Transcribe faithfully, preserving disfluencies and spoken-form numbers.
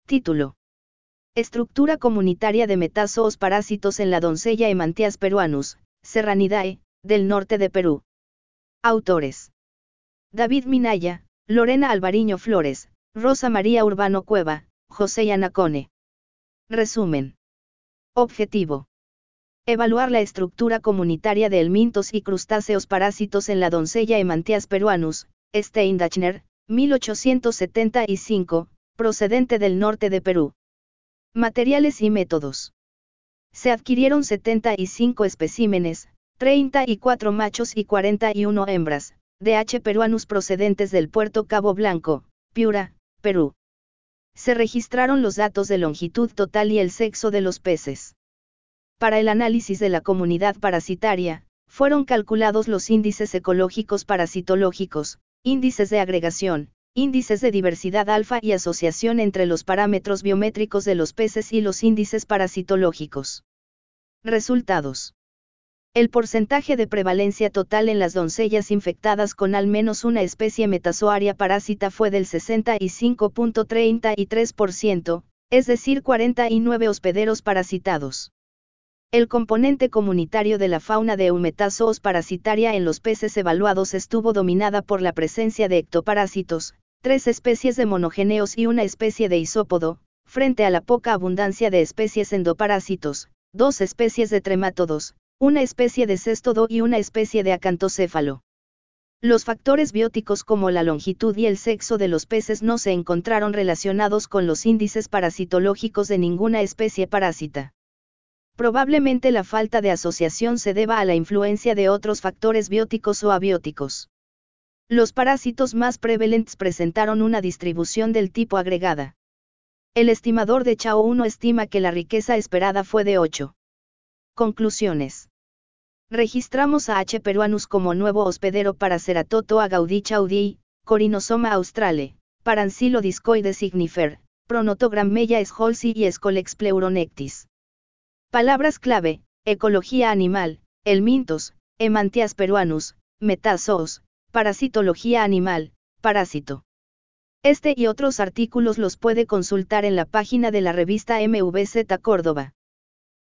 Título. Estructura comunitaria de metazoos parásitos en la doncella Emantias peruanus, Serranidae, del norte de Perú. Autores. David Minaya, Lorena Alvariño Flores, Rosa María Urbano Cueva, José Yanacone. Resumen. Objetivo. Evaluar la estructura comunitaria de helmintos y crustáceos parásitos en la doncella Emantias peruanus, Steindachner, mil ochocientos setenta y cinco, procedente del norte de Perú. Materiales y métodos. Se adquirieron setenta y cinco especímenes, treinta y cuatro machos y cuarenta y uno hembras, de H. peruanus procedentes del puerto Cabo Blanco, Piura, Perú. Se registraron los datos de longitud total y el sexo de los peces. Para el análisis de la comunidad parasitaria, fueron calculados los índices ecológicos parasitológicos, índices de agregación, índices de diversidad alfa y asociación entre los parámetros biométricos de los peces y los índices parasitológicos. Resultados. El porcentaje de prevalencia total en las doncellas infectadas con al menos una especie metazoaria parásita fue del sesenta y cinco punto treinta y tres por ciento, es decir, cuarenta y nueve hospederos parasitados. El componente comunitario de la fauna de Eumetazoos parasitaria en los peces evaluados estuvo dominada por la presencia de ectoparásitos, tres especies de monogeneos y una especie de isópodo, frente a la poca abundancia de especies endoparásitos, dos especies de tremátodos, una especie de céstodo y una especie de acantocéfalo. Los factores bióticos como la longitud y el sexo de los peces no se encontraron relacionados con los índices parasitológicos de ninguna especie parásita. Probablemente la falta de asociación se deba a la influencia de otros factores bióticos o abióticos. Los parásitos más prevalentes presentaron una distribución del tipo agregada. El estimador de Chao uno estima que la riqueza esperada fue de ocho. Conclusiones. Registramos a H. peruanus como nuevo hospedero para Ceratotoa gaudí chaudii, Corinosoma australe, Parancilo discoide signifer, Pronotogrammella scholzi y Scolex pleuronectis. Palabras clave: ecología animal, helmintos, Emantias peruanus, metazoos, parasitología animal, parásito. Este y otros artículos los puede consultar en la página de la revista M V Z Córdoba.